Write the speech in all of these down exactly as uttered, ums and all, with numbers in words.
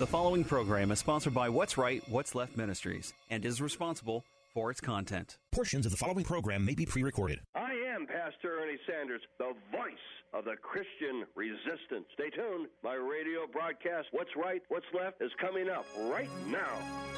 The following program is sponsored by What's Right, What's Left Ministries and is responsible for its content. Portions of the following program may be pre-recorded. I am Pastor Ernie Sanders, the voice of the Christian resistance. Stay tuned. My radio broadcast, What's Right, What's Left, is coming up right now.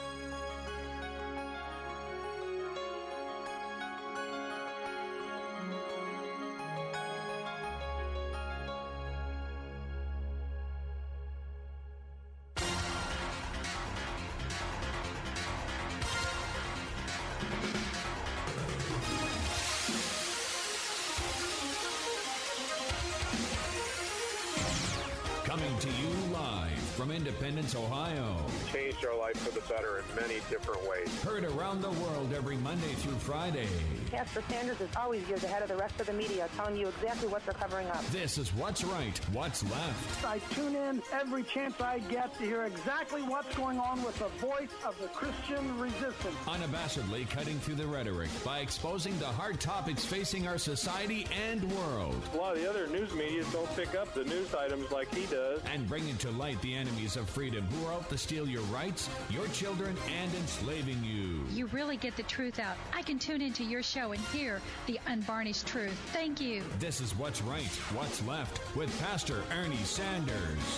Coming to you live from Independence, Ohio. Changed our life for the better in many different ways. Heard around the world every Monday through Friday. Pastor Sanders is always years ahead of the rest of the media, telling you exactly what they're covering up. This is What's Right, What's Left. I tune in every chance I get to hear exactly what's going on with the voice of the Christian resistance. Unabashedly cutting through the rhetoric by exposing the hard topics facing our society and world. A lot of the other news media don't pick up the news items like he does. And bringing to light the enemies of freedom who are out to steal your rights, your children, and enslaving you. You really get the truth out. I can tune into your show and hear the unvarnished truth. Thank you. This is What's Right, What's Left with Pastor Ernie Sanders.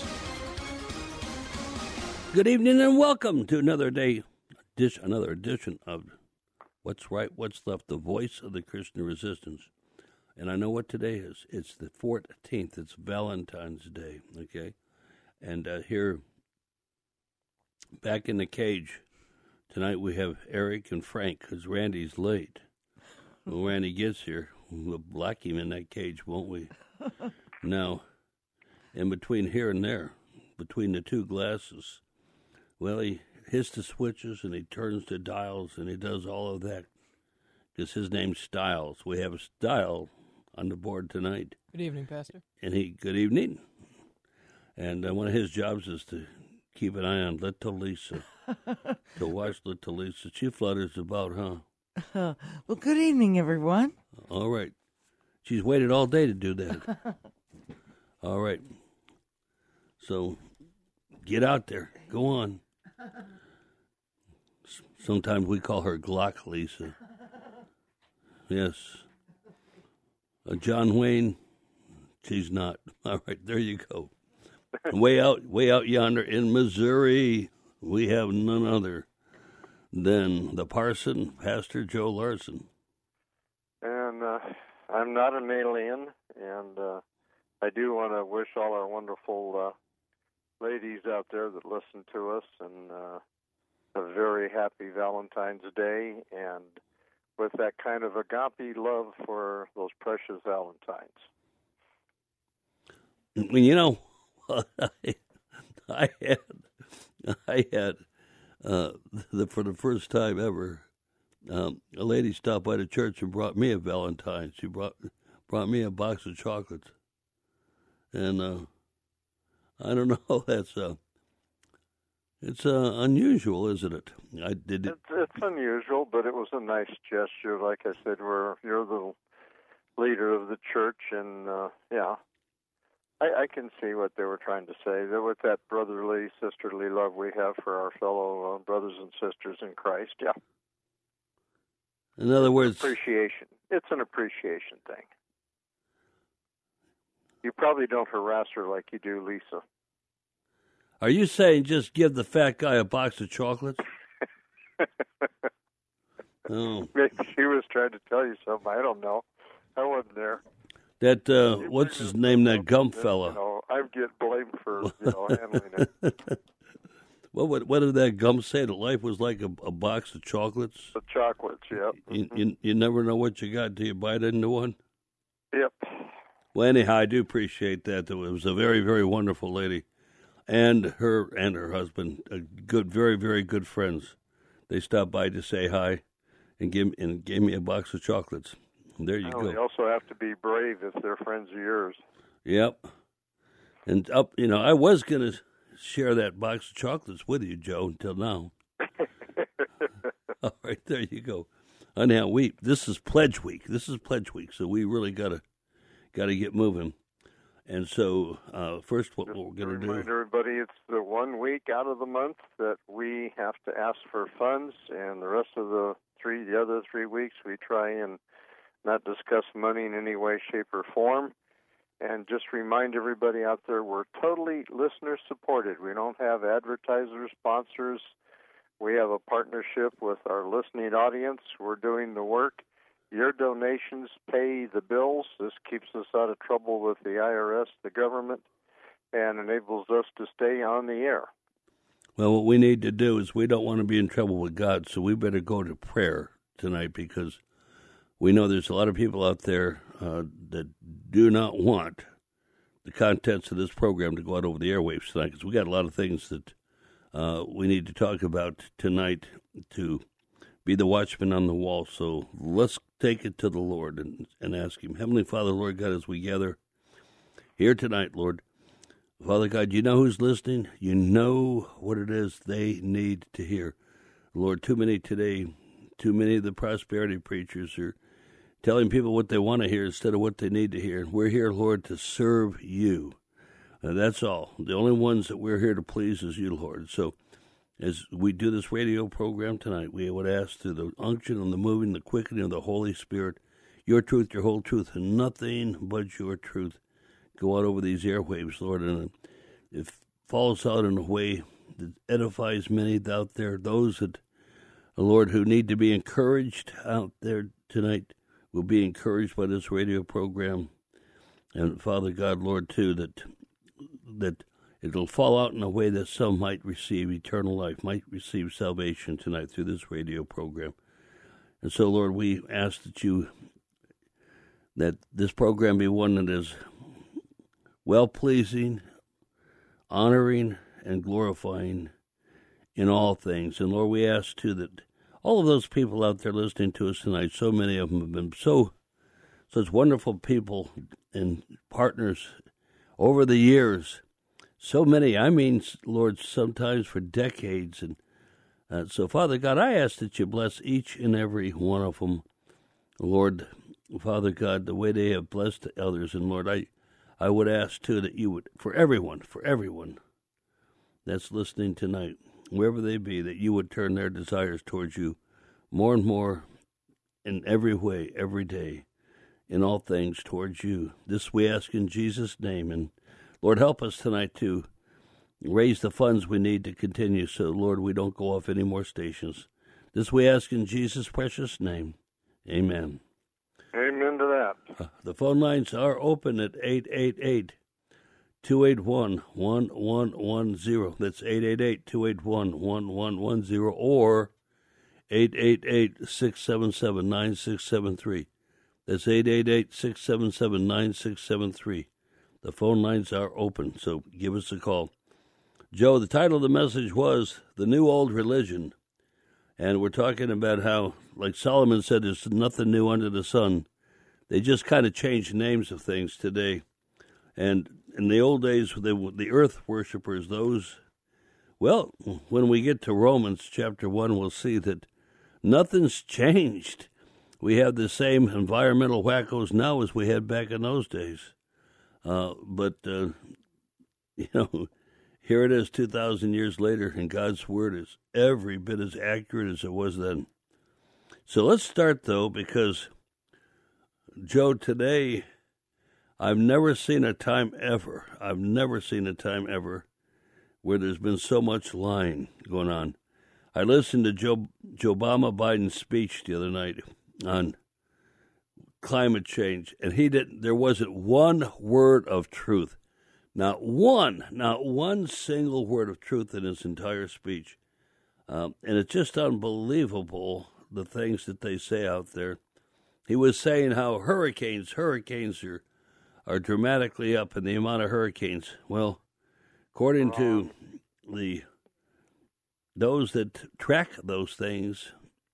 Good evening and welcome to another day, edition, another edition of What's Right, What's Left, the voice of the Christian resistance. And I know what today is. It's the fourteenth. It's Valentine's Day, okay? And uh, here, back in the cage, tonight we have Eric and Frank, because Randy's late. When Randy gets here, we'll lock him in that cage, won't we? Now, in between here and there, between the two glasses, well, he hits the switches and he turns the dials and he does all of that. Because his name's Styles. We have a Style on the board tonight. Good evening, Pastor. And he, good evening. And uh, one of his jobs is to keep an eye on Little Lisa, to watch Little Lisa. She flutters about, huh? Uh, well, good evening, everyone. All right. She's waited all day to do that. All right. So, get out there. Go on. Sometimes we call her Glock Lisa. Yes. Uh, John Wayne, she's not. All right, there you go. way out, way out yonder in Missouri, we have none other than the parson, Pastor Joe Larson. And uh, I'm not an alien, and uh, I do want to wish all our wonderful uh, ladies out there that listen to us and uh, a very happy Valentine's Day, and with that kind of agape love for those precious Valentines. You know, I, I had, I had, uh, the, for the first time ever, um, a lady stopped by the church and brought me a Valentine. She brought brought me a box of chocolates, and uh, I don't know. That's uh, it's uh, unusual, isn't it? I did. It. It's, it's unusual, but it was a nice gesture. Like I said, we're you're the leader of the church, and uh, yeah, I, I can see what they were trying to say. That with that brotherly, sisterly love we have for our fellow uh, brothers and sisters in Christ, yeah. In other words, appreciation. It's an appreciation thing. You probably don't harass her like you do Lisa. Are you saying just give the fat guy a box of chocolates? Oh. Maybe she was trying to tell you something. I don't know. I wasn't there. That, uh, what's his name, that gump fella? You know, I get blamed for, you know, handling it. What, what what did that gump say? That life was like a, a box of chocolates? The chocolates, yep. You, you, you never know what you got till you bite into one? Yep. Well, anyhow, I do appreciate that. It was a very, very wonderful lady. And her and her husband, a good, very, very good friends. They stopped by to say hi and give, and gave me a box of chocolates. And there you oh, go. You also have to be brave if they're friends of yours. Yep. And up, you know, I was going to share that box of chocolates with you, Joe, until now. All right, there you go. Uh, now we this is Pledge Week. This is Pledge Week, so we really gotta gotta get moving. And so, uh, first, what Just we're going to do... remind everybody, it's the one week out of the month that we have to ask for funds, and the rest of the three, the other three weeks, we try and not discuss money in any way, shape, or form. And just remind everybody out there, we're totally listener-supported. We don't have advertisers, sponsors. We have a partnership with our listening audience. We're doing the work. Your donations pay the bills. This keeps us out of trouble with the I R S, the government, and enables us to stay on the air. Well, what we need to do is we don't want to be in trouble with God, so we better go to prayer tonight, because we know there's a lot of people out there uh, that do not want the contents of this program to go out over the airwaves tonight, because we got a lot of things that uh, we need to talk about tonight to be the watchman on the wall. So let's take it to the Lord and, and ask him. Heavenly Father, Lord God, as we gather here tonight, Lord, Father God, you know who's listening. You know what it is they need to hear. Lord, too many today, too many of the prosperity preachers are telling people what they want to hear instead of what they need to hear. We're here, Lord, to serve you. Uh, that's all. The only ones that we're here to please is you, Lord. So as we do this radio program tonight, we would ask through the unction and the moving, the quickening of the Holy Spirit, your truth, your whole truth, and nothing but your truth go out over these airwaves, Lord, and it falls out in a way that edifies many out there. Those that, Lord, who need to be encouraged out there tonight will be encouraged by this radio program. And Father God, Lord, too, that that it'll fall out in a way that some might receive eternal life, might receive salvation tonight through this radio program. And so, Lord, we ask that you, that this program be one that is well-pleasing, honoring, and glorifying in all things. And, Lord, we ask, too, that all of those people out there listening to us tonight, so many of them have been so, such wonderful people and partners over the years. So many, I mean, Lord, sometimes for decades. And uh, so, Father God, I ask that you bless each and every one of them, Lord, Father God, the way they have blessed others. And, Lord, I, I would ask, too, that you would, for everyone, for everyone that's listening tonight, wherever they be, that you would turn their desires towards you more and more in every way, every day, in all things towards you. This we ask in Jesus' name. And Lord, help us tonight to raise the funds we need to continue so, Lord, we don't go off any more stations. This we ask in Jesus' precious name. Amen. Amen to that. Uh, the phone lines are open at eight eight eight, two eight one, one one one zero. That's eight eight eight, two eight one, one one one zero or eight eight eight, six seven seven, nine six seven three. That's eight eight eight, six seven seven, nine six seven three. The phone lines are open, so give us a call. Joe, the title of the message was The New Old Religion. And we're talking about how, like Solomon said, there's nothing new under the sun. They just kind of changed names of things today. And in the old days, they, the earth worshipers, those, well, when we get to Romans chapter one, we'll see that nothing's changed. We have the same environmental wackos now as we had back in those days. Uh, but, uh, you know, here it is two thousand years later, and God's Word is every bit as accurate as it was then. So let's start, though, because, Joe, today, I've never seen a time ever, I've never seen a time ever where there's been so much lying going on. I listened to Joe, Joe Obama Biden's speech the other night on climate change, and he didn't, there wasn't one word of truth. Not one, not one single word of truth in his entire speech. Um, and it's just unbelievable, the things that they say out there. He was saying how hurricanes, hurricanes are, are dramatically up in the amount of hurricanes. Well, according to the those that track those things,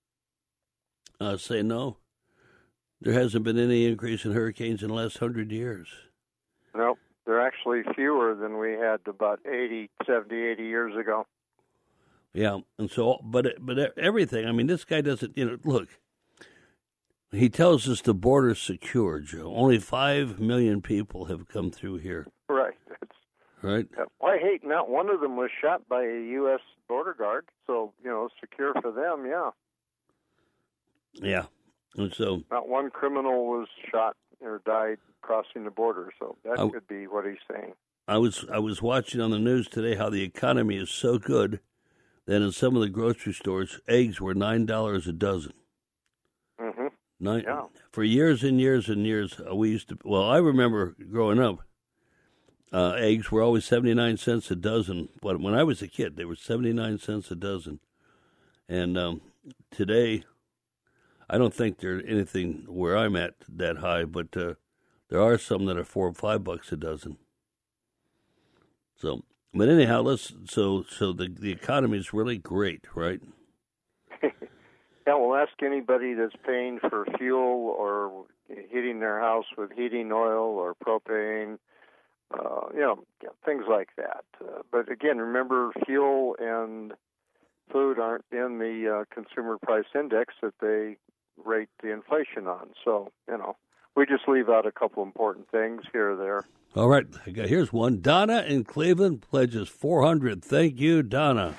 uh, say no, there hasn't been any increase in hurricanes in the last hundred years. Nope. They're actually fewer than we had about eighty, seventy, eighty years ago. Yeah, and so, but but everything, I mean, this guy doesn't, you know, look, he tells us the border's secure, Joe. Only five million people have come through here. Right. That's, right. Yeah. Well, hey, not one of them was shot by a U S border guard, so, you know, secure for them, yeah. Yeah. And so not one criminal was shot or died crossing the border, so that I, could be what he's saying. I was I was watching on the news today how the economy is so good that in some of the grocery stores, eggs were nine dollars a dozen. Mm-hmm. Nine, yeah. For years and years and years, uh, we used to. Well, I remember growing up, uh, eggs were always seventy-nine cents a dozen. But when I was a kid, they were seventy-nine cents a dozen. And um, today, I don't think there's anything where I'm at that high, but uh, there are some that are four or five bucks a dozen. So, but anyhow, let's. So, so the the economy is really great, right? Yeah, well, ask anybody that's paying for fuel or heating their house with heating oil or propane, uh, you know, things like that. Uh, but again, remember, fuel and food aren't in the uh, consumer price index that they rate the inflation on. So, you know, we just leave out a couple important things here or there. All right, here's one. Donna in Cleveland pledges four hundred. Thank you, Donna.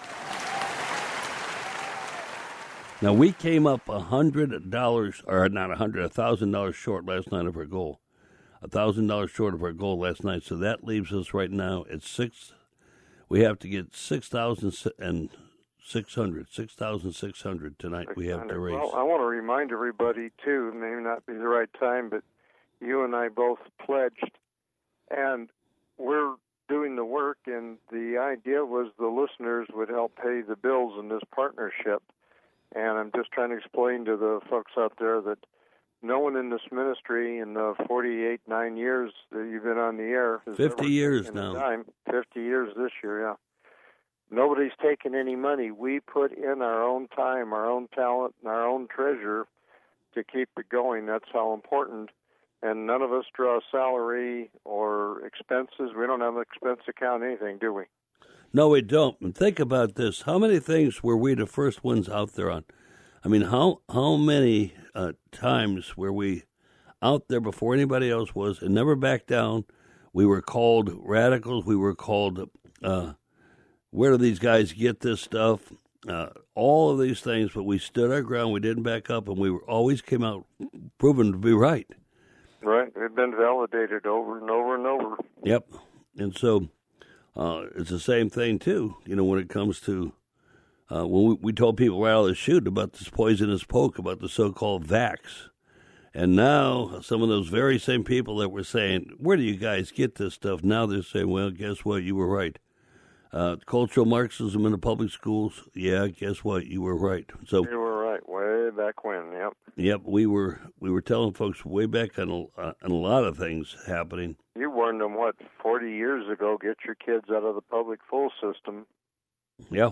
Now, we came up one hundred dollars, or not one hundred dollars, one thousand dollars short last night of our goal. one thousand dollars short of our goal last night, so that leaves us right now at six. We have to get six thousand six hundred. six thousand six hundred tonight we have to raise. Well, I want to remind everybody, too, it may not be the right time, but you and I both pledged, and we're doing the work, and the idea was the listeners would help pay the bills in this partnership. And I'm just trying to explain to the folks out there that no one in this ministry in the forty-eight, nine years that you've been on the air. fifty years now. Time, fifty years this year, yeah. Nobody's taken any money. We put in our own time, our own talent, and our own treasure to keep it going. That's how important. And none of us draw salary or expenses. We don't have an expense account, anything, do we? No, we don't. And think about this. How many things were we the first ones out there on? I mean, how how many uh, times were we out there before anybody else was and never backed down? We were called radicals. We were called, uh, where do these guys get this stuff? Uh, all of these things, but we stood our ground. We didn't back up, and we were, always came out proven to be right. Right. We've been validated over and over and over. Yep. And so... Uh, it's the same thing, too, you know, when it comes to, uh, when we, we told people right out of the chute about this poisonous poke, about the so-called vax. And now some of those very same people that were saying, where do you guys get this stuff? Now they're saying, well, guess what? You were right. Uh, cultural Marxism in the public schools, yeah, guess what? You were right. So you were right way back when, yep. Yep, we were we were telling folks way back on a, uh, on a lot of things happening. You warned them, what, forty years ago, get your kids out of the public school system. Yeah.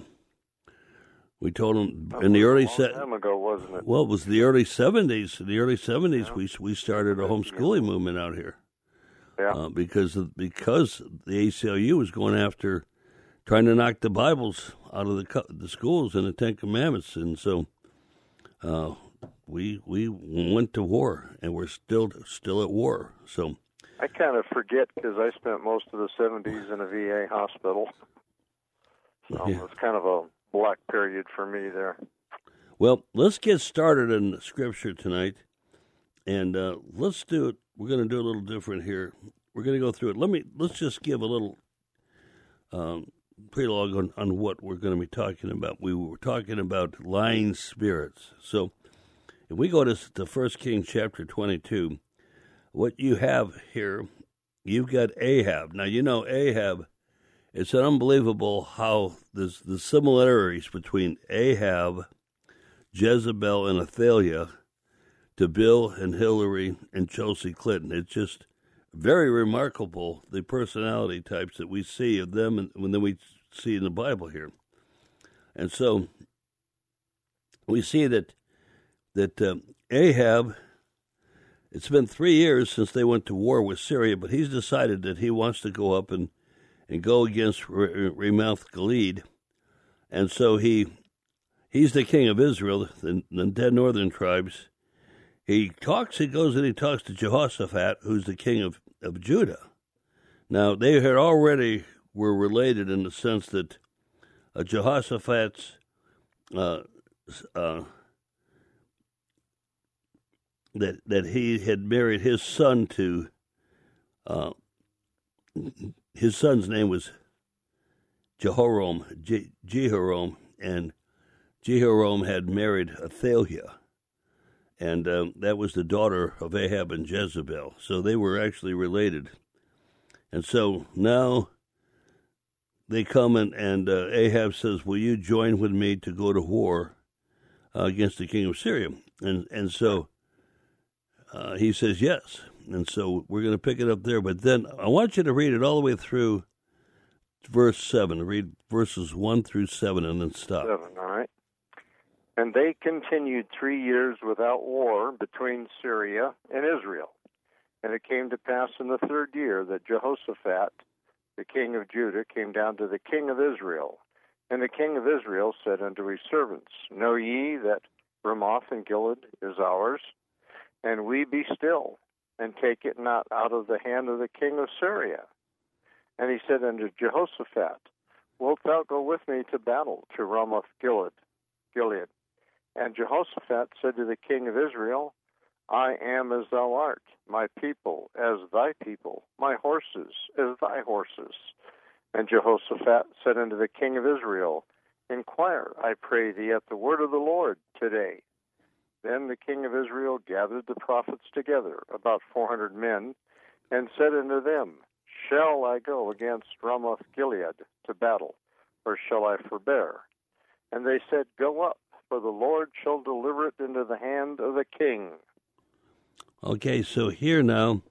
We told them that in the early se- time ago, wasn't it? Well, it was the early seventies. In the early seventies, yeah. we we started a homeschooling movement out here. Yeah. Uh, because of, because the A C L U was going after trying to knock the Bibles out of the the schools and the Ten Commandments, and so uh, we we went to war, and we're still still at war. So I kind of forget because I spent most of the seventies in a V A hospital, so yeah. It's kind of a black period for me there. Well, let's get started in Scripture tonight, and uh, let's do it. We're going to do a little different here. We're going to go through it. Let me let's just give a little um, prelogue on, on what we're going to be talking about. We were talking about lying spirits. So, if we go to the First Kings chapter twenty-two, what you have here, you've got Ahab. Now you know Ahab. It's unbelievable how there's the similarities between Ahab, Jezebel, and Athaliah to Bill and Hillary and Chelsea Clinton. It's just very remarkable, the personality types that we see of them and when then we see in the Bible here. And so we see that that um, Ahab, it's been three years since they went to war with Syria, but he's decided that he wants to go up and, and go against Ramoth Gilead. And so he he's the king of Israel, the, the ten northern tribes. he talks, he goes and he talks to Jehoshaphat, who's the king of, of Judah. Now, they had already were related in the sense that uh, Jehoshaphat's uh, uh, that that he had married his son to. Uh, his son's name was Jehoram, Je- Jehoram, and Jehoram had married Athaliah, and um, that was the daughter of Ahab and Jezebel. So they were actually related. And so now they come and, and uh, Ahab says, will you join with me to go to war uh, against the king of Syria? And and so uh, he says yes. And so we're going to pick it up there. But then I want you to read it all the way through verse seven. Read verses one through seven and then stop. Seven, all right. And they continued three years without war between Syria and Israel. And it came to pass in the third year that Jehoshaphat, the king of Judah, came down to the king of Israel. And the king of Israel said unto his servants, Know ye that Ramoth and Gilead is ours? And we be still, and take it not out of the hand of the king of Syria. And he said unto Jehoshaphat, Wilt thou go with me to battle to Ramoth Gilead? Gilead? And Jehoshaphat said to the king of Israel, I am as thou art, my people as thy people, my horses as thy horses. And Jehoshaphat said unto the king of Israel, Inquire, I pray thee, at the word of the Lord today. Then the king of Israel gathered the prophets together, about four hundred men, and said unto them, Shall I go against Ramoth Gilead to battle, or shall I forbear? And they said, Go up, for the Lord shall deliver it into the hand of the king. Okay, so here now,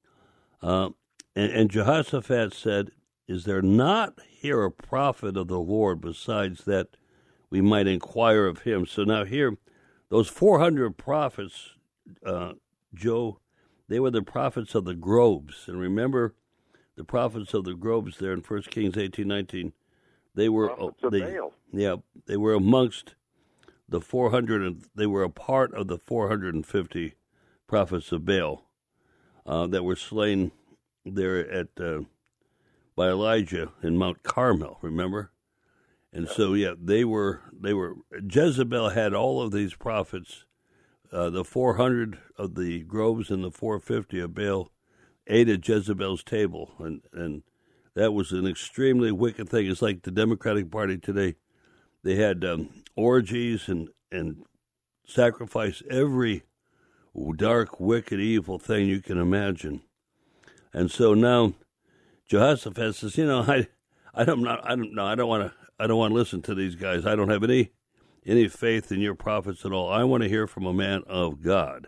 uh, and, and Jehoshaphat said, Is there not here a prophet of the Lord besides that we might inquire of him? So now here, those four hundred prophets, uh, Joe, they were the prophets of the groves. And remember, the prophets of the groves there in First Kings eighteen nineteen, they were, Prophets of they, Baal. yeah, they were amongst the four hundred, and they were a part of the four hundred fifty prophets of Baal uh, that were slain there at uh, by Elijah in Mount Carmel. Remember, and yeah. so yeah, they were they were. Jezebel had all of these prophets. Uh, the four hundred of the groves and the four fifty of Baal ate at Jezebel's table, and and that was an extremely wicked thing. It's like the Democratic Party today. They had um, orgies and and sacrificed every dark, wicked, evil thing you can imagine. And so now Jehoshaphat says, you know, I, I don't, not, I don't know, I don't want to, I don't want to listen to these guys. I don't have any, any faith in your prophets at all. I want to hear from a man of God.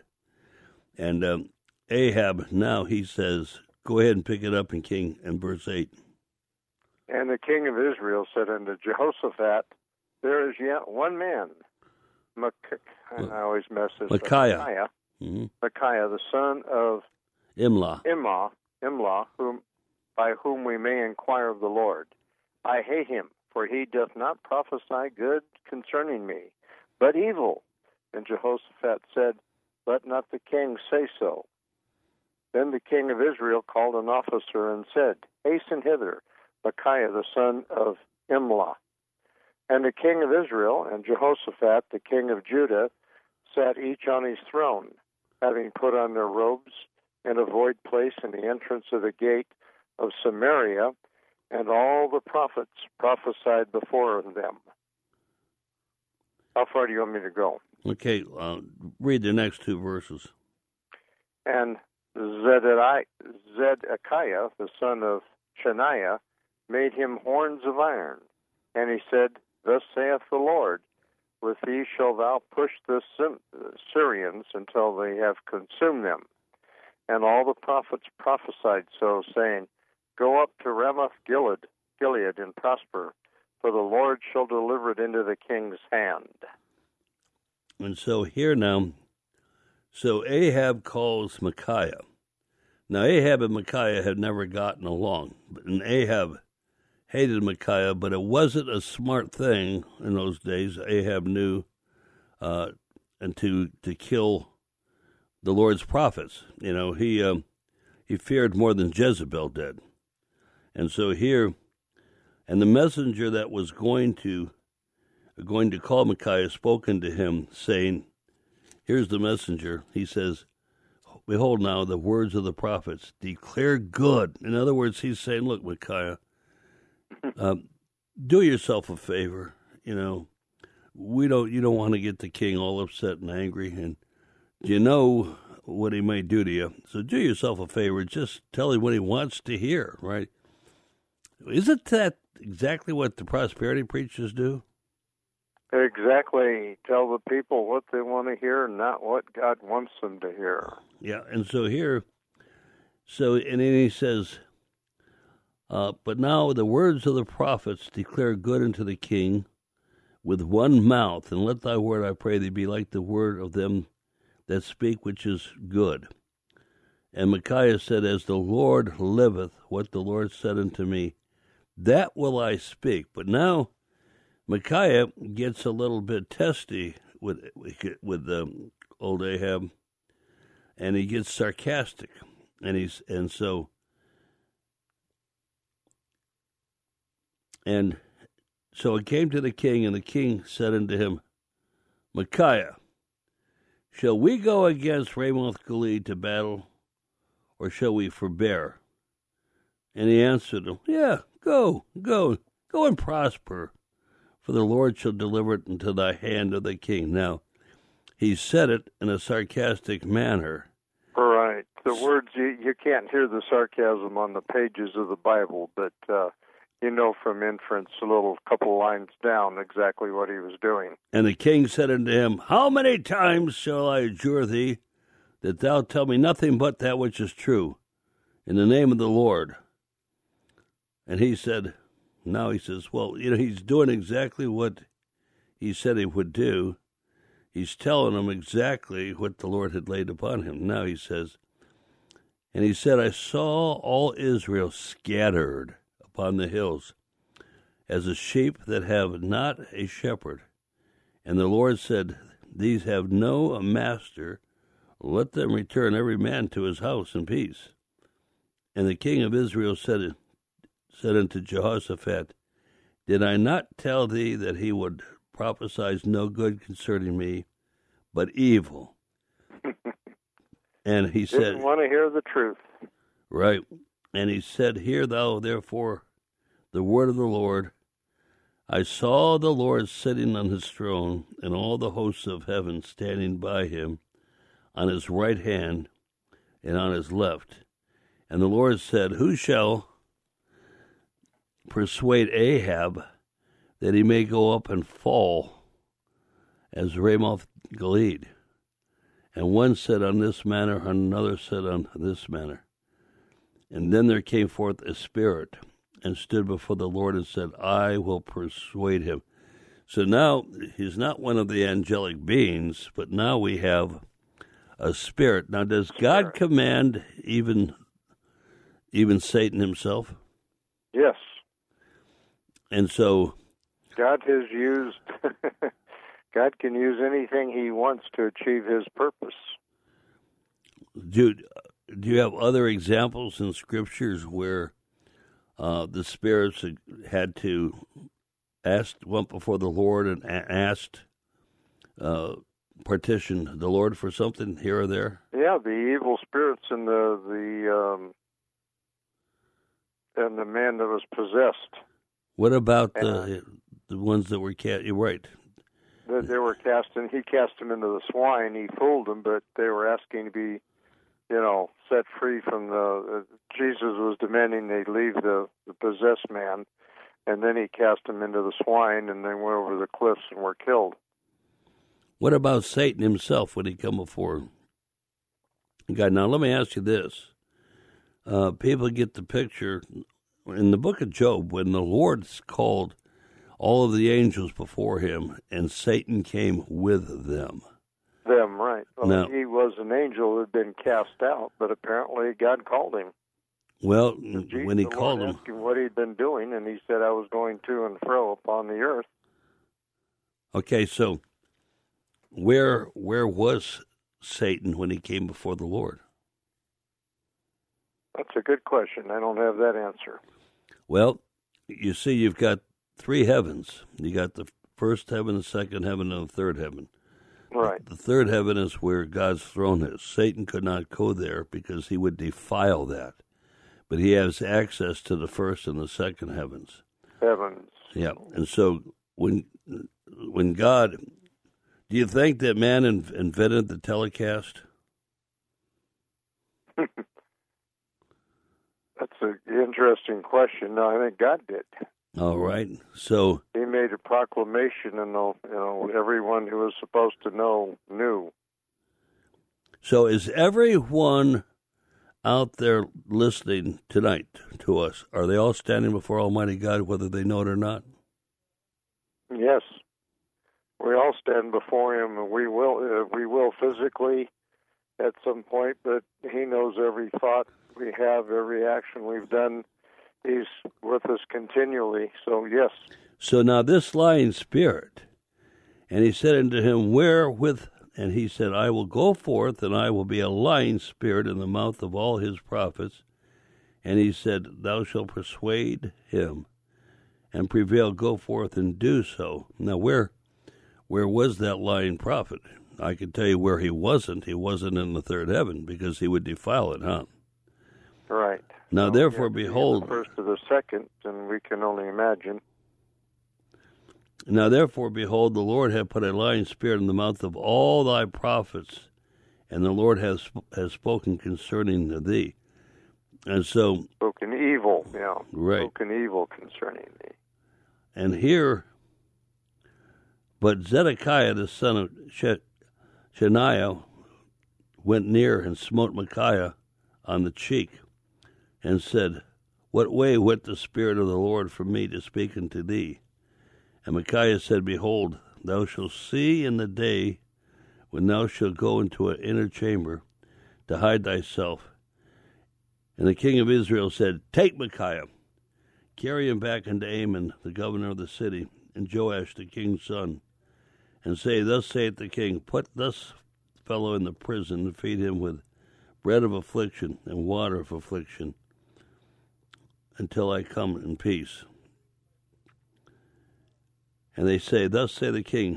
And um, Ahab now he says, go ahead and pick it up in King in verse eight. And the king of Israel said unto Jehoshaphat, There is yet one man, Micaiah, I always mess this up. Micaiah. Mm-hmm. Micaiah, the son of Imlah, Imlah, Imlah, whom by whom we may inquire of the Lord. I hate him, for he doth not prophesy good concerning me, but evil. And Jehoshaphat said, Let not the king say so. Then the king of Israel called an officer and said, Hasten hither, Micaiah, the son of Imlah. And the king of Israel and Jehoshaphat, the king of Judah, sat each on his throne, having put on their robes, in a void place in the entrance of the gate of Samaria, and all the prophets prophesied before them. How far do you want me to go? Okay, uh, read the next two verses. And Zedekiah, Zedekiah, the son of Shaniah, made him horns of iron. And he said, Thus saith the Lord, With these shalt thou push the Syrians until they have consumed them. And all the prophets prophesied so, saying, Go up to Ramoth Gilead, Gilead and prosper, for the Lord shall deliver it into the king's hand. And so here now, so Ahab calls Micaiah. Now Ahab and Micaiah had never gotten along, and Ahab hated Micaiah, but it wasn't a smart thing in those days. Ahab knew, uh, and to to kill the Lord's prophets. You know, he um, he feared more than Jezebel did. And so here, and the messenger that was going to going to call Micaiah spoke unto him, saying, here's the messenger. He says, behold now, the words of the prophets declare good. In other words, he's saying, look, Micaiah, um, do yourself a favor. You know, we don't. You don't want to get the king all upset and angry, and you know what he may do to you. So do yourself a favor. Just tell him what he wants to hear, right? Isn't that exactly what the prosperity preachers do? Exactly. Tell the people what they want to hear, not what God wants them to hear. Yeah, and so here, so, and then he says, uh, but now the words of the prophets declare good unto the king with one mouth, and let thy word, I pray thee, be like the word of them that speak, which is good. And Micaiah said, as the Lord liveth, what the Lord said unto me, that will I speak. But now Micaiah gets a little bit testy with with um, old Ahab, and he gets sarcastic, and he's and so and so it came to the king, and the king said unto him, Micaiah, shall we go against Ramoth Gilead to battle, or shall we forbear? And he answered him, yeah, go, go, go and prosper, for the Lord shall deliver it into thy hand of the king. Now, he said it in a sarcastic manner. Right. The words, you, you can't hear the sarcasm on the pages of the Bible, but uh, you know from inference a little couple lines down exactly what he was doing. And the king said unto him, how many times shall I adjure thee that thou tell me nothing but that which is true, in the name of the Lord? And he said, now he says, well, you know, he's doing exactly what he said he would do. He's telling him exactly what the Lord had laid upon him. Now he says, and he said, I saw all Israel scattered upon the hills, as a sheep that have not a shepherd. And the Lord said, these have no master. Let them return every man to his house in peace. And the king of Israel said, said unto Jehoshaphat, did I not tell thee that he would prophesy no good concerning me, but evil? And he said, didn't want to hear the truth. Right. And he said, hear thou therefore the word of the Lord. I saw the Lord sitting on his throne, and all the hosts of heaven standing by him, on his right hand and on his left. And the Lord said, who shall persuade Ahab that he may go up and fall as Ramoth Gilead? And one said on this manner, and another said on this manner. And then there came forth a spirit, and stood before the Lord, and said, I will persuade him. So now he's not one of the angelic beings, but now we have a spirit. Now, does God command even even Satan himself? Yes. And so God has used, God can use anything he wants to achieve his purpose. Do, do you have other examples in scriptures where uh, the spirits had to ask, went before the Lord and asked, uh, partitioned the Lord for something here or there? Yeah, the evil spirits and the the um, and the man that was possessed. What about the the ones that were cast? You're right. That they were cast, and he cast them into the swine. He fooled them, but they were asking to be, you know, set free from the. Uh, Jesus was demanding they leave the, the possessed man, and then he cast them into the swine, and they went over the cliffs and were killed. What about Satan himself when he come before God? Now, let me ask you this. Uh, people get the picture in the book of Job when the Lord called all of the angels before him, and Satan came with them. Them, right. Well, now, he was an angel who had been cast out, but apparently God called him. Well, Jesus, when he the called Lord him, asked him what he'd been doing, and he said, I was going to and fro upon the earth. Okay, so where where was Satan when he came before the Lord? That's a good question. I don't have that answer. Well, you see, you've got three heavens. You got the first heaven, the second heaven, and the third heaven. Right. The third heaven is where God's throne is. Satan could not go there because he would defile that. But he has access to the first and the second heavens. Heavens. Yeah. And so when when God, do you think that man in, invented the telecast? That's an interesting question. No, I think God did. All right. So he made a proclamation, and you know, everyone who was supposed to know knew. So is everyone out there listening tonight to us, are they all standing before Almighty God, whether they know it or not? Yes. We all stand before him, and we will uh, we will physically at some point, but he knows every thought we have, every action we've done. He's with us continually, so yes. So now this lying spirit, and he said unto him, wherewith, and he said, I will go forth, and I will be a lying spirit in the mouth of all his prophets. And he said, thou shalt persuade him, and prevail, go forth and do so. Now where where was that lying prophet? I can tell you where he wasn't. He wasn't in the third heaven, because he would defile it, huh? Right. Now, so, therefore, yeah, behold... The first to the second, and we can only imagine. Now, therefore, behold, the Lord hath put a lying spirit in the mouth of all thy prophets, and the Lord has has spoken concerning thee. And so... Spoken evil, yeah. Right. Spoken evil concerning thee. And here... But Zedekiah, the son of she- Shaniah, went near and smote Micaiah on the cheek, and said, what way went the Spirit of the Lord from me to speak unto thee? And Micaiah said, behold, thou shalt see in the day when thou shalt go into an inner chamber to hide thyself. And the king of Israel said, take Micaiah, carry him back unto Amon, the governor of the city, and Joash, the king's son, and say, thus saith the king, put this fellow in the prison, and feed him with bread of affliction and water of affliction, until I come in peace. And they say, thus say the king.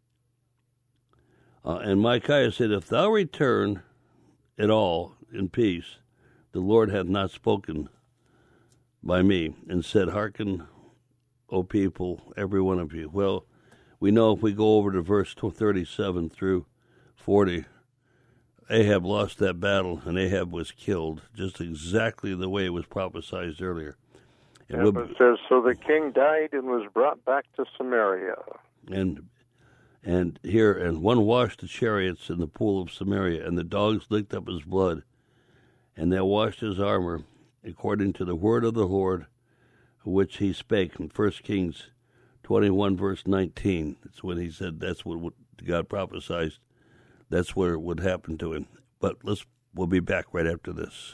Uh, and Micaiah said, if thou return at all in peace, the Lord hath not spoken by me, and said, hearken, O people, every one of you. Well, we know if we go over to verse thirty-seven through forty, Ahab lost that battle, and Ahab was killed, just exactly the way it was prophesied earlier. And yeah, we'll, it says, so the king died and was brought back to Samaria. And and here, and one washed the chariots in the pool of Samaria, and the dogs licked up his blood, and they washed his armor, according to the word of the Lord, which he spake in First Kings twenty-one, verse nineteen. That's when he said that's what God prophesied. That's where it would happen to him. But let's we'll be back right after this.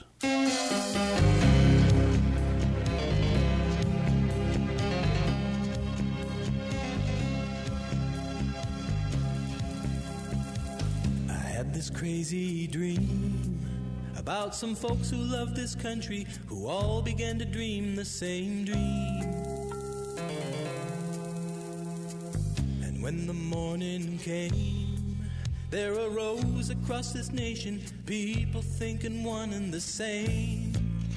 I had this crazy dream about some folks who love this country, who all began to dream the same dream. And when the morning came, there arose across this nation people thinking one and the same.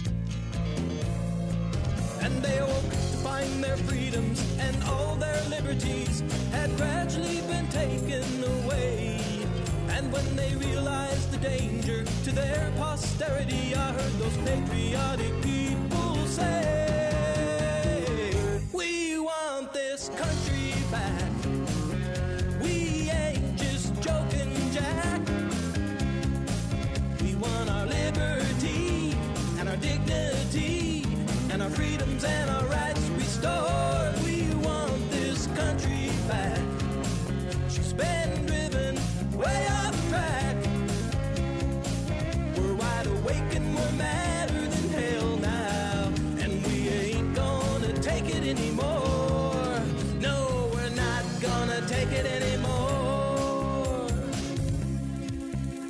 And they awoke to find their freedoms and all their liberties had gradually been taken away. And when they realized the danger to their posterity, I heard those patriotic people say, we want this country back. We ain't just joking, Jack. We want our liberty and our dignity and our freedoms and our rights restored. We want this country back. She's been driven way off track. We're wide awake and we're madder than hell now, and we ain't gonna take it anymore. No, we're not gonna take it anymore.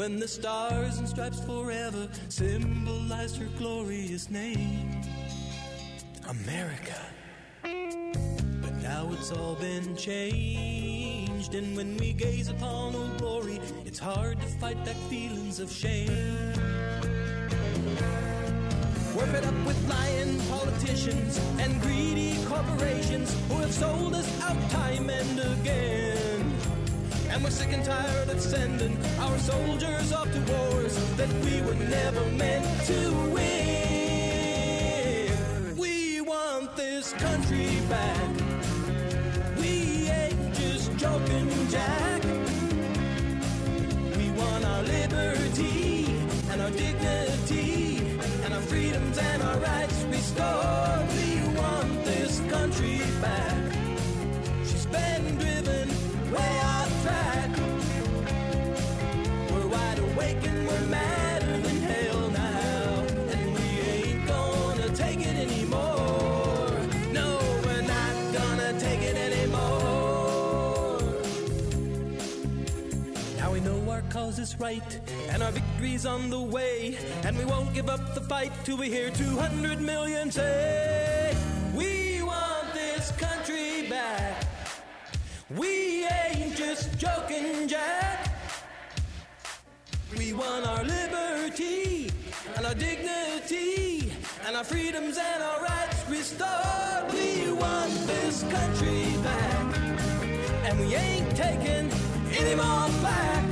when the stars and stripes forever symbolized her glorious name, America. But now it's all been changed, and when we gaze upon Old Glory, it's hard to fight back feelings of shame. We're fed up with lying politicians and greedy corporations who have sold us out time and again. And we're sick and tired of sending our soldiers off to wars that we were never meant to win. We want this country back. We ain't just joking, Jack. We want our liberty and our dignity and our freedoms and our rights restored. We want this country back. She's been driven way off track. We're wide awake and we're madder than hell now, and we ain't gonna take it anymore. No, we're not gonna take it anymore. Now we know our cause is right and our victory's on the way, and we won't give up the fight till we hear two hundred million say, we want this country back. We ain't just joking, Jack. We want our liberty and our dignity and our freedoms and our rights restored. We want this country back, and we ain't taking any more back.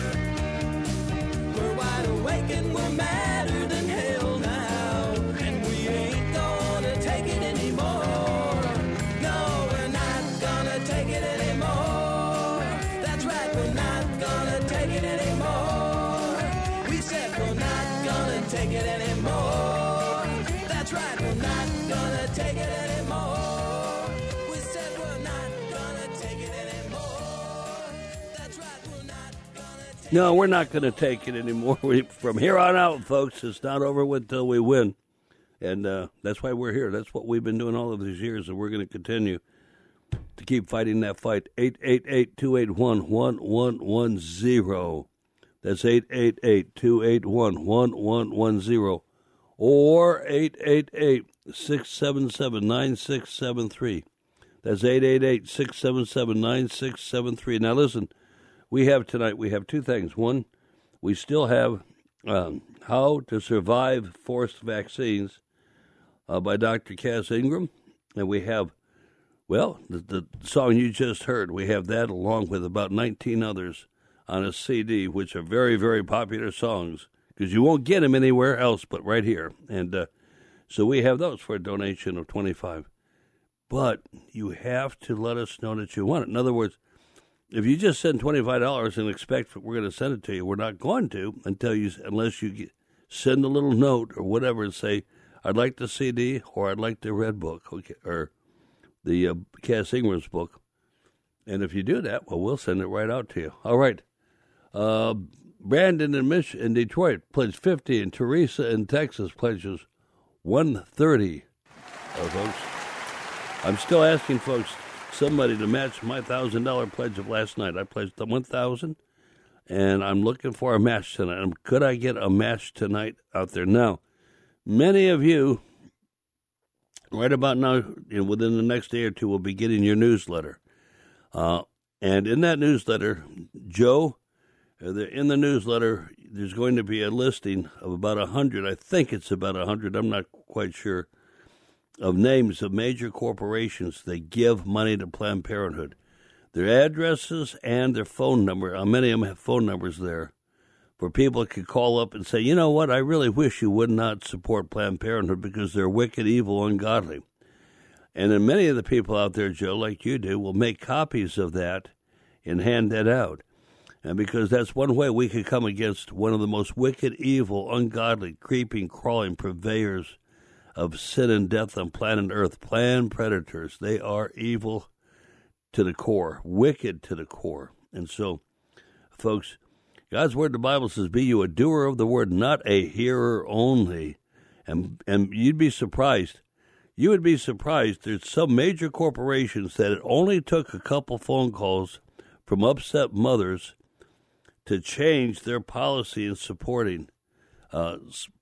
We're wide awake and we're madder than hell now, and we ain't gonna take it anymore. No, we're not gonna take it anymore. That's right, we're not gonna take it anymore. We said we're not gonna take it anymore. That's right, we're not gonna take it anymore. We said we're not gonna take it anymore. That's right, we're not gonna take No, we're not going to take it anymore. We, from here on out, folks, it's not over with till we win. And uh, that's why we're here. That's what we've been doing all of these years, and we're going to continue to keep fighting that fight. eight eight eight, two eight one, one one one zero. That's eight eight eight, two eight one, one one one zero. Or eight eight eight, six seven seven, nine six seven three. That's eight eight eight, six seven seven, nine six seven three. Now, listen, we have tonight, we have two things. One, we still have um, How to Survive Forced Vaccines uh, by Doctor Cass Ingram. And we have, well, the, the song you just heard, we have that along with about nineteen others on a C D, which are very, very popular songs, because you won't get them anywhere else but right here. And uh, so we have those for a donation of twenty-five dollars. But you have to let us know that you want it. In other words, if you just send twenty-five dollars and expect we're going to send it to you, we're not going to until you, unless you get, send a little note or whatever and say, I'd like the C D or I'd like the Red Book, okay, or the uh, Cass Ingram's book. And if you do that, well, we'll send it right out to you. All right. Uh, Brandon in, Mich- in Detroit pledged fifty, and Teresa in Texas pledges one hundred thirty. Oh, folks, I'm still asking folks, somebody to match my one thousand dollars pledge of last night. I pledged the one thousand dollars, and I'm looking for a match tonight. Could I get a match tonight out there? Now, many of you, right about now, you know, within the next day or two, will be getting your newsletter. Uh, and in that newsletter, Joe, in the newsletter, there's going to be a listing of about one hundred. I think it's about one hundred. I'm not quite sure. Of names of major corporations that give money to Planned Parenthood. Their addresses and their phone number. Uh, many of them have phone numbers there where people could call up and say, you know what, I really wish you would not support Planned Parenthood because they're wicked, evil, ungodly. And then many of the people out there, Joe, like you do, will make copies of that and hand that out. And because that's one way we could come against one of the most wicked, evil, ungodly, creeping, crawling purveyors of sin and death on planet Earth, planned predators. They are evil to the core, wicked to the core. And so, folks, God's word, the Bible says, be you a doer of the word, not a hearer only. And and you'd be surprised. You would be surprised. There's some major corporations that it only took a couple phone calls from upset mothers to change their policy in supporting, uh,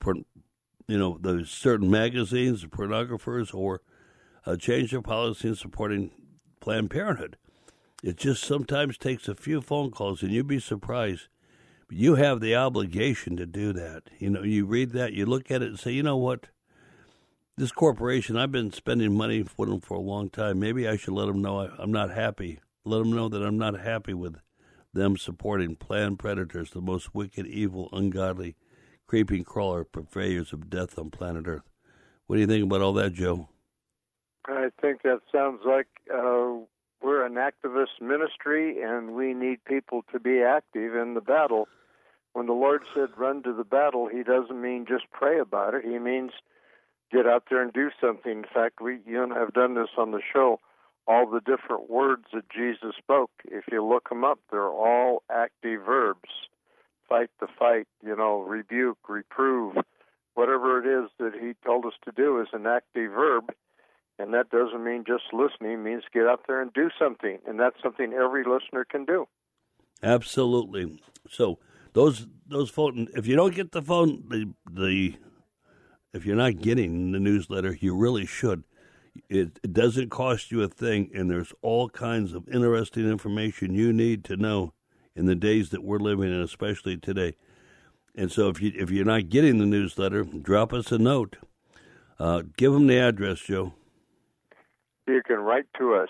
you know, those certain magazines, pornographers, or uh, change their policy in supporting Planned Parenthood. It just sometimes takes a few phone calls, and you'd be surprised. But you have the obligation to do that. You know, you read that, you look at it and say, you know what? This corporation, I've been spending money for them for a long time. Maybe I should let them know I, I'm not happy. Let them know that I'm not happy with them supporting planned predators, the most wicked, evil, ungodly, creeping crawler purveyors of death on planet Earth. What do you think about all that, Joe? I think that sounds like uh, we're an activist ministry, and we need people to be active in the battle. When the Lord said run to the battle, he doesn't mean just pray about it. He means get out there and do something. In fact, we you and I have done this on the show. All the different words that Jesus spoke, if you look them up, they're all active verbs. Fight the fight, you know, rebuke, reprove, whatever it is that he told us to do is an active verb. And that doesn't mean just listening. It means get out there and do something. And that's something every listener can do. Absolutely. So those those phone, if you don't get the phone, the the if you're not getting the newsletter, you really should. It, it doesn't cost you a thing, and there's all kinds of interesting information you need to know in the days that we're living in, especially today. And so if you if you're not getting the newsletter, drop us a note. Uh, give them the address, Joe. You can write to us,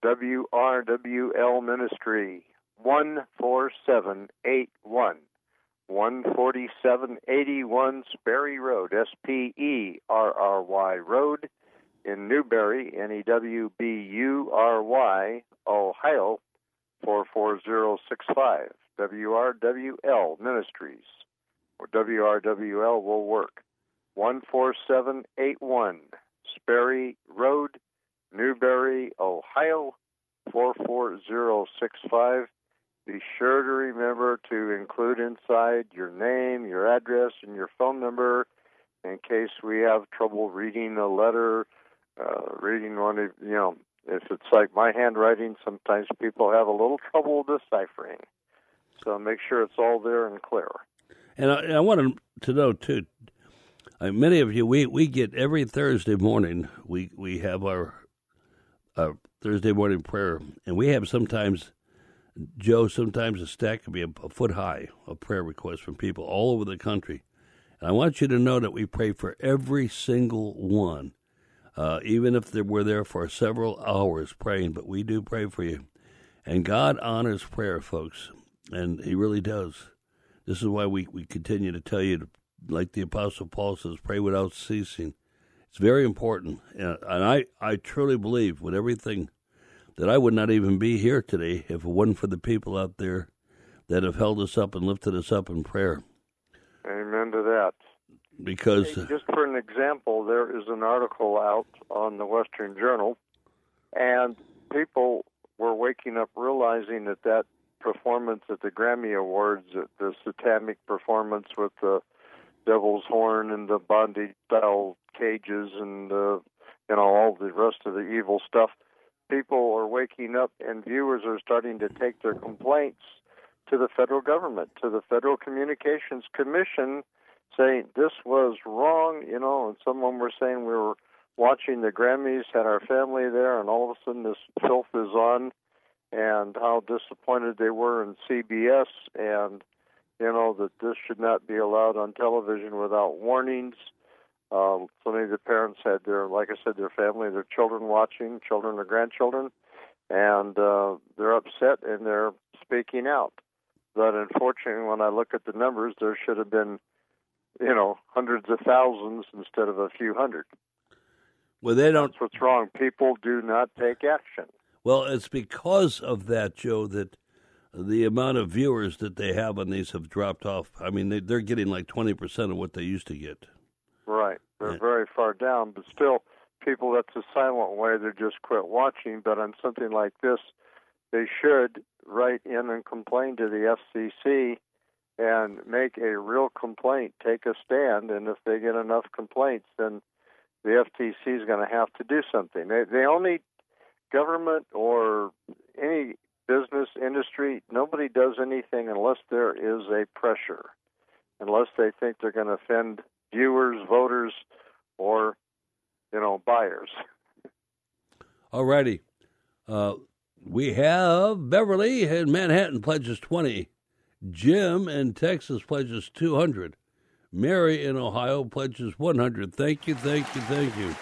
W R W L Ministry, one four seven eight one, one forty-seven eighty-one Sperry Road, S P E R R Y Road, in Newberry, N E W B U R Y, Ohio, four four zero six five, W R W L Ministries, or W R W L will work, one four seven eight one Sperry Road, Newberry, Ohio, four four zero six five. Be sure to remember to include inside your name, your address, and your phone number in case we have trouble reading a letter, uh, reading one of, you know, if it's like my handwriting, sometimes people have a little trouble deciphering. So make sure it's all there and clear. And I, and I wanted to know, too, uh, many of you, we, we get every Thursday morning, we, we have our Uh, Thursday morning prayer, and we have sometimes, Joe, sometimes a stack can be a, a foot high of prayer requests from people all over the country. And I want you to know that we pray for every single one, uh, even if they we're there for several hours praying, but we do pray for you. And God honors prayer, folks, and he really does. This is why we, we continue to tell you, to, like the Apostle Paul says, pray without ceasing. It's very important, and I, I truly believe with everything that I would not even be here today if it wasn't for the people out there that have held us up and lifted us up in prayer. Amen to that. Because hey, just for an example, there is an article out on the Western Journal, and people were waking up realizing that that performance at the Grammy Awards, the satanic performance with the devil's horn and the bondage-style cages and, uh, you know, all the rest of the evil stuff, people are waking up and viewers are starting to take their complaints to the federal government, to the Federal Communications Commission, saying this was wrong, you know, and someone were saying we were watching the Grammys, had our family there, and all of a sudden this filth is on, and how disappointed they were in C B S, and, you know, that this should not be allowed on television without warnings. Uh, so many of the parents had their, like I said, their family, their children watching, children or grandchildren, and uh, they're upset and they're speaking out. But unfortunately, when I look at the numbers, there should have been, you know, hundreds of thousands instead of a few hundred. Well, they don't. That's what's wrong. People do not take action. Well, it's because of that, Joe, that the amount of viewers that they have on these have dropped off. I mean, they, they're getting like twenty percent of what they used to get. Right. They're yeah. very far down, but still, people, that's a silent way. They just quit watching. But on something like this, they should write in and complain to the F C C and make a real complaint, take a stand, and if they get enough complaints, then the F T C is going to have to do something. They, they only, government or any business, industry, nobody does anything unless there is a pressure, unless they think they're going to offend viewers, voters, or, you know, buyers. All righty. Uh, we have Beverly in Manhattan pledges twenty. Jim in Texas pledges two hundred. Mary in Ohio pledges one hundred. Thank you, thank you, thank you.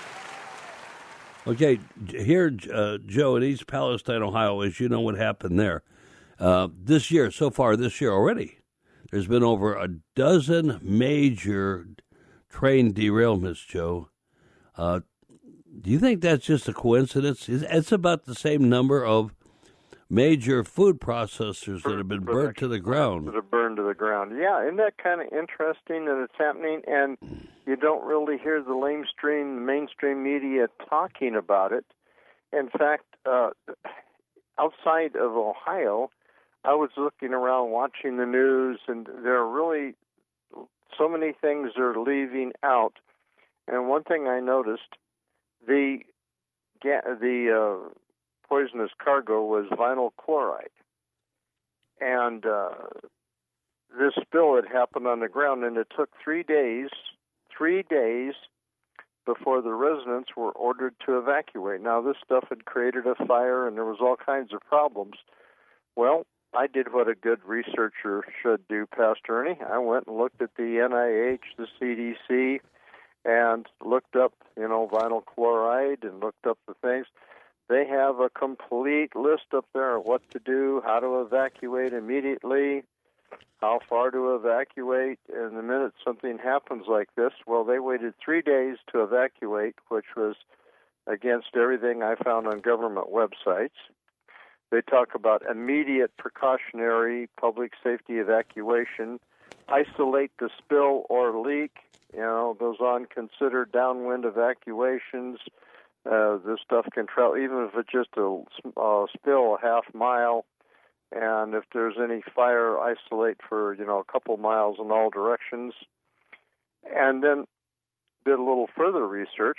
Okay, here, uh, Joe, in East Palestine, Ohio, as you know what happened there. Uh, this year, so far this year already, there's been over a dozen major train derailments, Joe. Uh, do you think that's just a coincidence? It's about the same number of major food processors that have been burnt to the ground. That have burned to the ground. Yeah, isn't that kind of interesting that it's happening? And you don't really hear the lamestream, the mainstream media talking about it. In fact, uh, outside of Ohio, I was looking around watching the news, and there are really so many things are leaving out. And one thing I noticed, the the uh, poisonous cargo was vinyl chloride. And uh, this spill had happened on the ground, and it took three days, three days before the residents were ordered to evacuate. Now, this stuff had created a fire, and there was all kinds of problems. Well, I did what a good researcher should do, Pastor Ernie. I went and looked at the N I H, the C D C, and looked up, you know, vinyl chloride and looked up the things. They have a complete list up there of what to do, how to evacuate immediately, how far to evacuate. And the minute something happens like this, well, they waited three days to evacuate, which was against everything I found on government websites. They talk about immediate precautionary public safety evacuation, isolate the spill or leak, you know, goes on, consider downwind evacuations. Uh, this stuff can travel, even if it's just a uh, spill a half mile, and if there's any fire, isolate for, you know, a couple miles in all directions. And then did a little further research.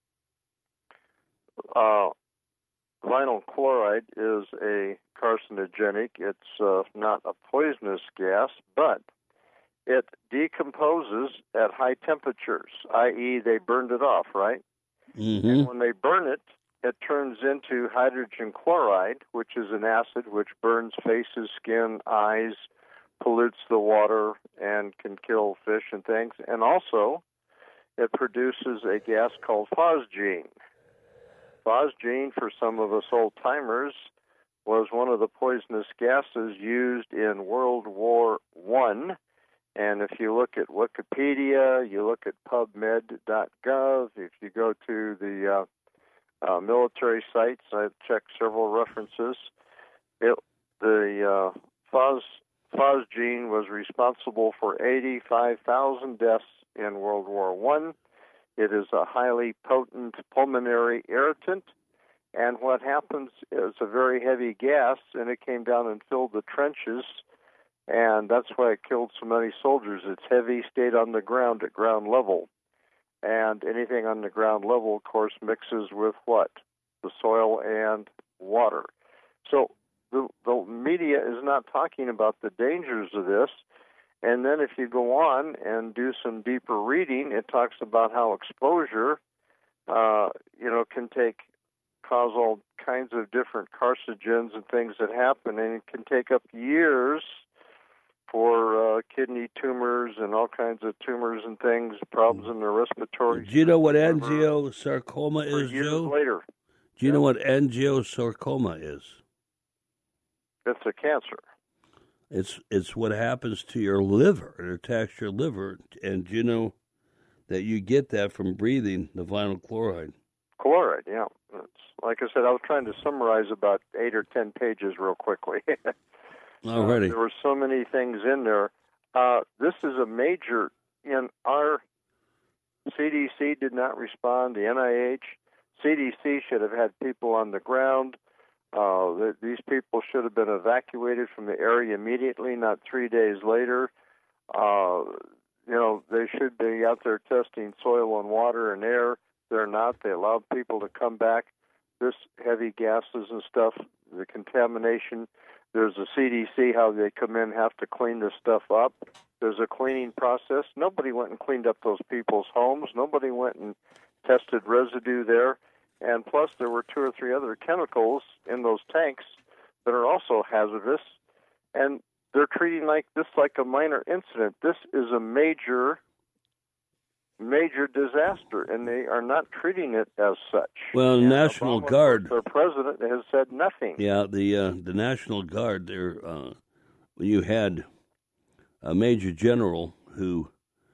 Uh, vinyl chloride is a carcinogenic. It's uh, not a poisonous gas, but it decomposes at high temperatures, that is they burned it off, right? Mm-hmm. And when they burn it, it turns into hydrogen chloride, which is an acid which burns faces, skin, eyes, pollutes the water, and can kill fish and things. And also, it produces a gas called phosgene. Phosgene, for some of us old-timers, was one of the poisonous gases used in World War One. And if you look at Wikipedia, you look at pub med dot gov, if you go to the uh, uh, military sites, I've checked several references, it, the uh, phos, phosgene was responsible for eighty-five thousand deaths in World War One. It is a highly potent pulmonary irritant, and what happens is a very heavy gas, and it came down and filled the trenches, and that's why it killed so many soldiers. It's heavy, stayed on the ground at ground level. And anything on the ground level, of course, mixes with what? The soil and water. So the, the media is not talking about the dangers of this. And then if you go on and do some deeper reading, it talks about how exposure, uh, you know, can take, cause all kinds of different carcinogens and things that happen, and it can take up years for uh, kidney tumors and all kinds of tumors and things, problems in the respiratory. Do you know what angiosarcoma is, years Joe? later. Do you know what angiosarcoma is? It's a cancer. It's it's what happens to your liver. It attacks your liver, and do you know that you get that from breathing the vinyl chloride? Chloride, yeah. It's, like I said, I was trying to summarize about eight or ten pages real quickly. Alrighty. Uh, there were so many things in there. Uh, this is a major, in our C D C did not respond, the N I H. C D C should have had people on the ground. Uh, the, these people should have been evacuated from the area immediately, not three days later. Uh, you know, they should be out there testing soil and water and air. They're not. They allowed people to come back. this heavy gases and stuff, the contamination. There's a C D C, how they come in, have to clean this stuff up. There's a cleaning process. Nobody went and cleaned up those people's homes. Nobody went and tested residue there. And plus, there were two or three other chemicals in those tanks that are also hazardous. And they're treating like this like a minor incident. This is a major, major disaster, and they are not treating it as such. Well, the and National Obama, Guard, their president, has said nothing. yeah, the uh, the National Guard. There, uh, when you had a major general who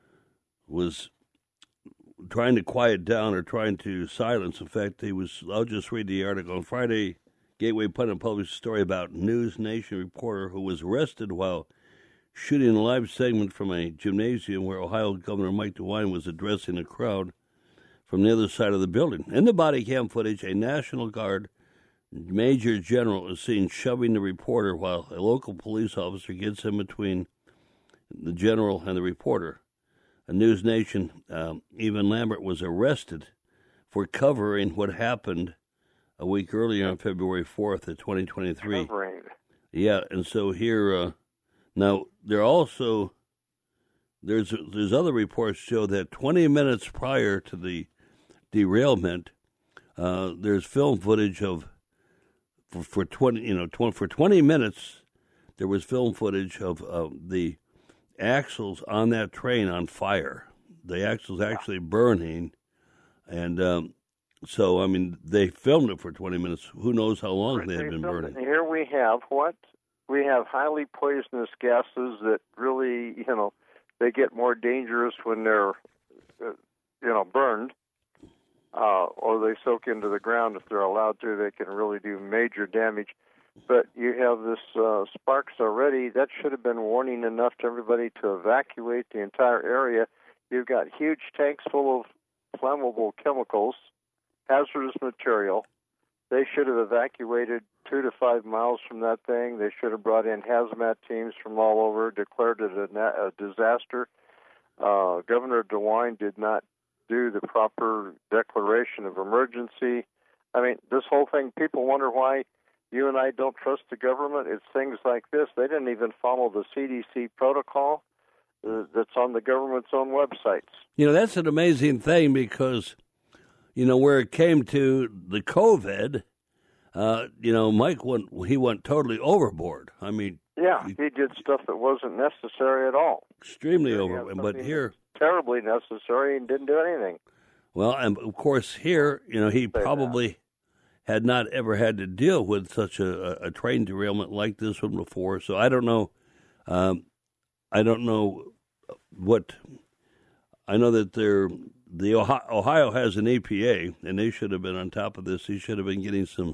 was trying to quiet down or trying to silence. In fact, he was. I'll just read the article on Friday. Gateway Pundit published a story about News Nation reporter who was arrested while shooting a live segment from a gymnasium where Ohio Governor Mike DeWine was addressing a crowd from the other side of the building. In the body cam footage, a National Guard Major General is seen shoving the reporter while a local police officer gets in between the general and the reporter. A News Nation, um, Evan Lambert, was arrested for covering what happened a week earlier on February fourth of twenty twenty-three. Covering. Yeah, and so here, uh, now, there also, there's there's other reports show that twenty minutes prior to the derailment, uh, there's film footage of, for, for twenty, you know, twenty, for twenty minutes, there was film footage of uh, the axles on that train on fire. The axles actually burning, and um, so, I mean, they filmed it for twenty minutes. Who knows how long they had been burning. Here we have what? We have highly poisonous gases that really, you know, they get more dangerous when they're, uh, you know, burned, uh, or they soak into the ground. If they're allowed to, they can really do major damage. But you have this uh, sparks already. That should have been warning enough to everybody to evacuate the entire area. You've got huge tanks full of flammable chemicals, hazardous material. They should have evacuated two to five miles from that thing. They should have brought in hazmat teams from all over, declared it a, a disaster. Uh, Governor DeWine did not do the proper declaration of emergency. I mean, this whole thing, people wonder why you and I don't trust the government. It's things like this. They didn't even follow the C D C protocol uh, that's on the government's own websites. You know, that's an amazing thing because, you know, where it came to the COVID, uh, you know, Mike went, he went totally overboard. I mean, yeah, he, he did stuff that wasn't necessary at all. Extremely overboard. But here, terribly necessary, and didn't do anything. Well, and of course here, you know, he probably had not ever had to deal with such a, a train derailment like this one before. So I don't know. Um, I don't know what. I know that they're. The Ohio, Ohio has an E P A, and they should have been on top of this. He should have been getting some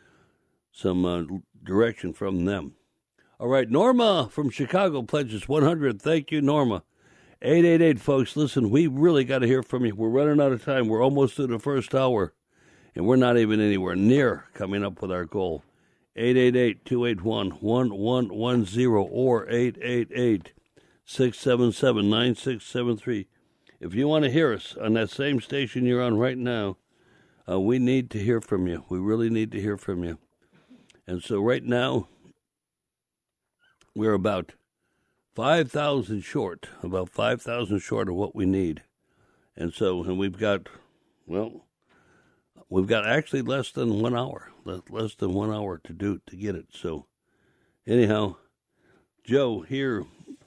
some uh, direction from them. All right, Norma from Chicago pledges one hundred. Thank you, Norma. eight eight eight, folks. Listen, we really got to hear from you. We're running out of time. We're almost through the first hour, and we're not even anywhere near coming up with our goal. eight eight eight, two eight one, one one one zero or eight eight eight, six seven seven, nine six seven three. If you want to hear us on that same station you're on right now, uh, we need to hear from you. We really need to hear from you. And so right now, we're about five thousand short, about five thousand short of what we need. And so, and we've got, well, we've got actually less than one hour, less than one hour to do to get it. So anyhow, Joe, here,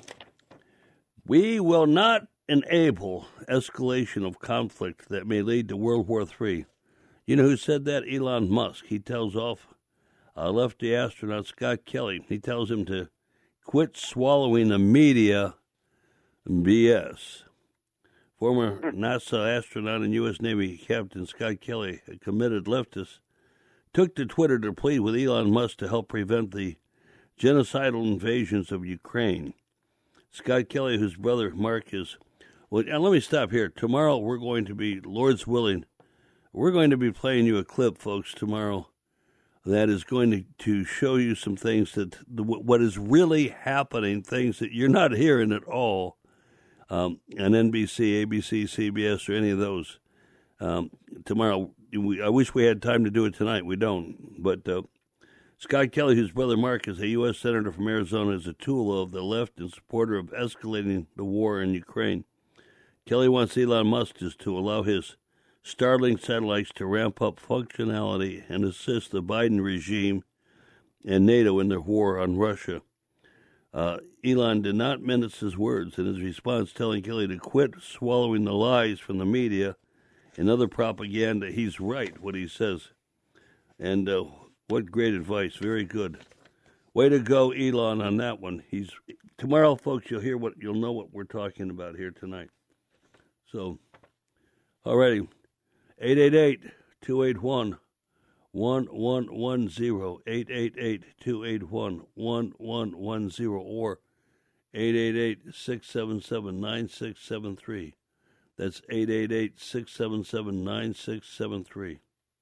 we will not enable escalation of conflict that may lead to World War Three. You know who said that? Elon Musk. He tells off uh, lefty astronaut Scott Kelly. He tells him to quit swallowing the media B S. Former NASA astronaut and U S Navy Captain Scott Kelly, a committed leftist, took to Twitter to plead with Elon Musk to help prevent the genocidal invasions of Ukraine. Scott Kelly, whose brother Mark is... Well, and let me stop here. Tomorrow we're going to be, Lord's willing, we're going to be playing you a clip, folks, tomorrow that is going to, to show you some things that, the, what is really happening, things that you're not hearing at all um, on N B C, A B C, C B S, or any of those. Um, tomorrow, we, I wish we had time to do it tonight. We don't. But uh, Scott Kelly, whose brother Mark is a U S Senator from Arizona, is a tool of the left and supporter of escalating the war in Ukraine. Kelly wants Elon Musk to allow his Starlink satellites to ramp up functionality and assist the Biden regime and NATO in their war on Russia. Uh, Elon did not mince his words in his response, telling Kelly to quit swallowing the lies from the media and other propaganda. He's right, what he says. And uh, what great advice. Very good. Way to go, Elon, on that one. He's tomorrow, folks, you'll hear what you'll know what we're talking about here tonight. So, alrighty. eight eight eight, two eight one, one one one zero, eight eight eight, two eight one, one one one zero, or eight eight eight, six seven seven, nine six seven three. That's eight eight eight, six seven seven, nine six seven three.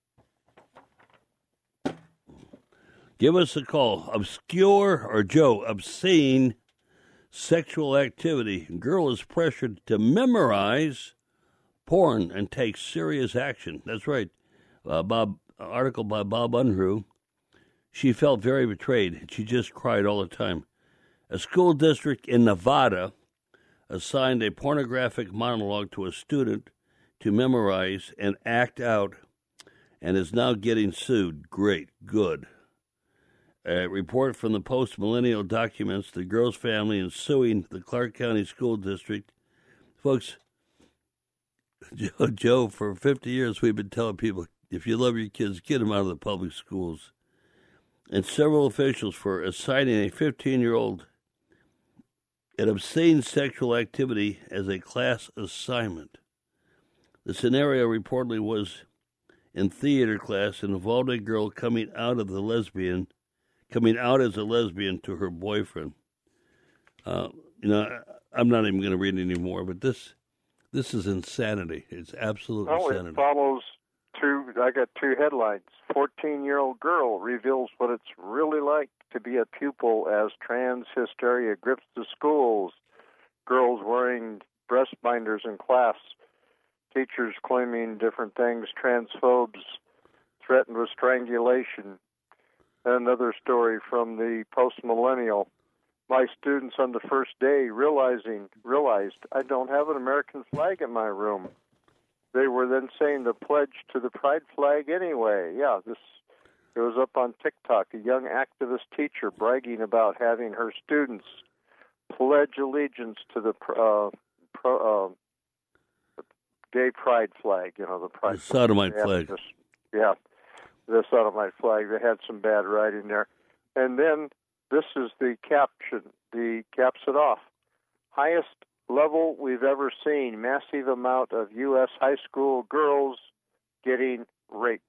Give us a call. Obscure, or Joe, obscene sexual activity. Girl is pressured to memorize porn and take serious action. That's right. Uh, Bob, article by Bob Unruh. She felt very betrayed. She just cried all the time. A school district in Nevada assigned a pornographic monologue to a student to memorize and act out, and is now getting sued. Great. Good. A report from the Post-Millennial documents the girl's family is suing the Clark County School District. Folks, Joe, Joe, for fifty years we've been telling people, if you love your kids, get them out of the public schools. And several officials for assigning a fifteen-year-old an obscene sexual activity as a class assignment. The scenario reportedly was in theater class and involved a girl coming out of the lesbian, coming out as a lesbian to her boyfriend. Uh, you know, I'm not even going to read any more, but this this is insanity. It's absolute oh, insanity. It follows two. I got two headlines. fourteen-year-old girl reveals what it's really like to be a pupil as trans hysteria grips the schools. Girls wearing breast binders in class. Teachers claiming different things. Transphobes threatened with strangulation. Another story from the Post-Millennial. My students on the first day realizing realized I don't have an American flag in my room. They were then saying the pledge to the pride flag anyway. Yeah, this it was up on TikTok. A young activist teacher bragging about having her students pledge allegiance to the uh, pro, uh, gay pride flag. You know, the pride the sodomite flag. This, yeah, the sodomite flag. They had some bad writing there, and then this is the caption. The caps it off. Highest level we've ever seen. Massive amount of U S high school girls getting raped.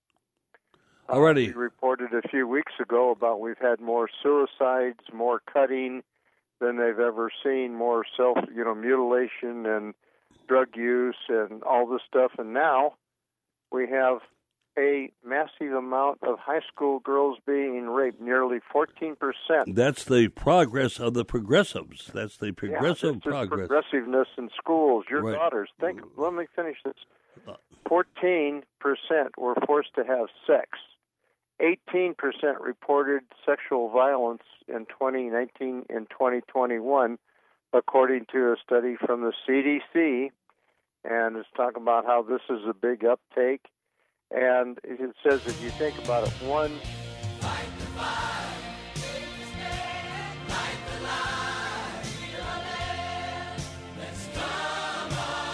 Already. Uh, we reported a few weeks ago about we've had more suicides, more cutting than they've ever seen, more self, you know, mutilation and drug use and all this stuff. And now we have a massive amount of high school girls being raped, nearly fourteen percent. That's the progress of the progressives. That's the progressive yeah, progress. Progressiveness in schools. Your right. daughters, think, let me finish this. fourteen percent were forced to have sex. eighteen percent reported sexual violence in twenty nineteen and twenty twenty-one, according to a study from the C D C. And it's talking about how this is a big uptake. And it says, if you think about it, one... Fight the fight, take the stand, light the light, feel the land, let's come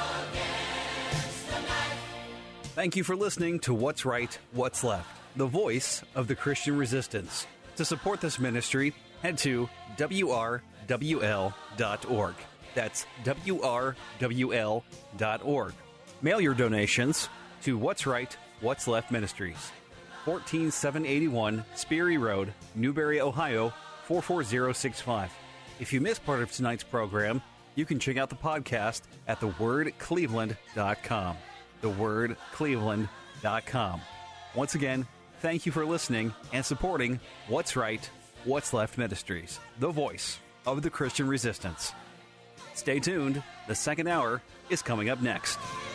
against the night. Thank you for listening to What's Right, What's Left, the voice of the Christian resistance. To support this ministry, head to W R W L dot org. That's W R W L dot org. Mail your donations to What's Right, What's Left Ministries, fourteen seven eighty-one Sperry Road, Newberry, Ohio, four four zero six five. If you missed part of tonight's program, you can check out the podcast at the word cleveland dot com. the word cleveland dot com. Once again, thank you for listening and supporting What's Right, What's Left Ministries, the voice of the Christian resistance. Stay tuned. The second hour is coming up next.